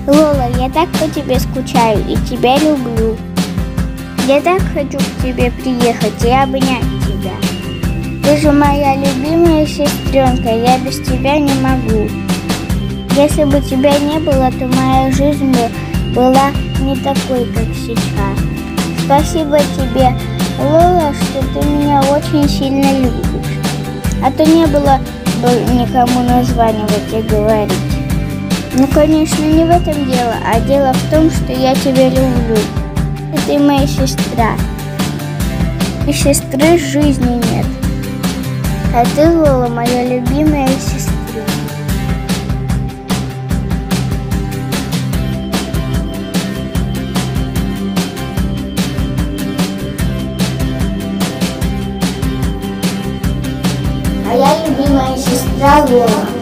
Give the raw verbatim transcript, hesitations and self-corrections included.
Лола, я так по тебе скучаю и тебя люблю. Я так хочу к тебе приехать и обнять тебя. Ты же моя любимая сестренка, я без тебя не могу. Если бы тебя не было, то моя жизнь бы была не такой, как сейчас. Спасибо тебе, Лола, что ты меня очень сильно любишь. А то не было бы никому названивать и говорить. Ну, конечно, не в этом дело, а дело в том, что я тебя люблю. И ты моя сестра. И сестры жизни нет. А ты, Лола, моя любимая сестра. Моя любимая сестра Лола.